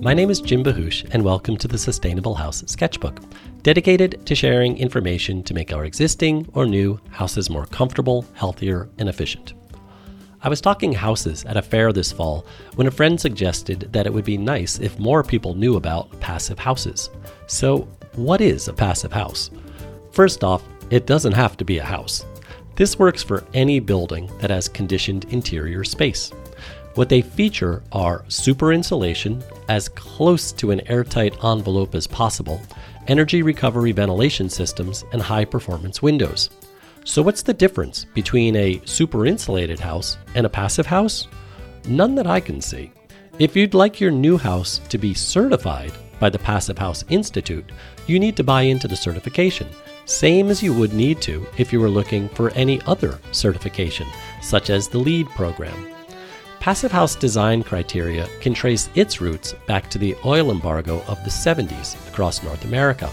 My name is Jim Bahush, and welcome to the Sustainable House Sketchbook, dedicated to sharing information to make our existing or new houses more comfortable, healthier, and efficient. I was talking houses at a fair this fall when a friend suggested that it would be nice if more people knew about passive houses. So, what is a passive house? First off, it doesn't have to be a house. This works for any building that has conditioned interior space. What they feature are super insulation, as close to an airtight envelope as possible, energy recovery ventilation systems, and high-performance windows. So what's the difference between a super insulated house and a passive house? None that I can see. If you'd like your new house to be certified by the Passive House Institute, you need to buy into the certification, same as you would need to if you were looking for any other certification, such as the LEED program. Passive house design criteria can trace its roots back to the oil embargo of the 70s across North America.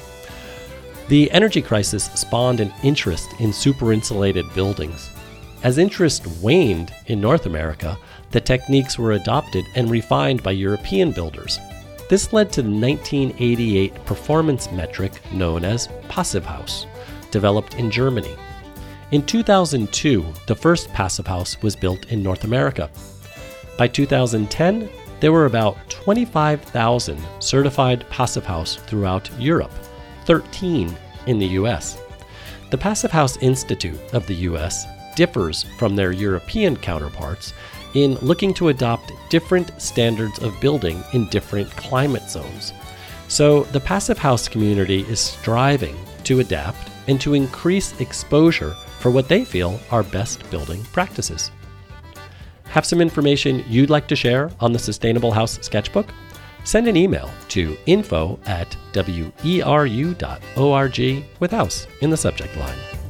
The energy crisis spawned an interest in super-insulated buildings. As interest waned in North America, the techniques were adopted and refined by European builders. This led to the 1988 performance metric known as Passive House, developed in Germany. In 2002, the first Passive House was built in North America. By 2010, there were about 25,000 certified Passive House throughout Europe, 13 in the US. The Passive House Institute of the US differs from their European counterparts in looking to adopt different standards of building in different climate zones. So the Passive House community is striving to adapt and to increase exposure for what they feel are best building practices. Have some information you'd like to share on the Sustainable House Sketchbook? Send an email to info@weru.org with house in the subject line.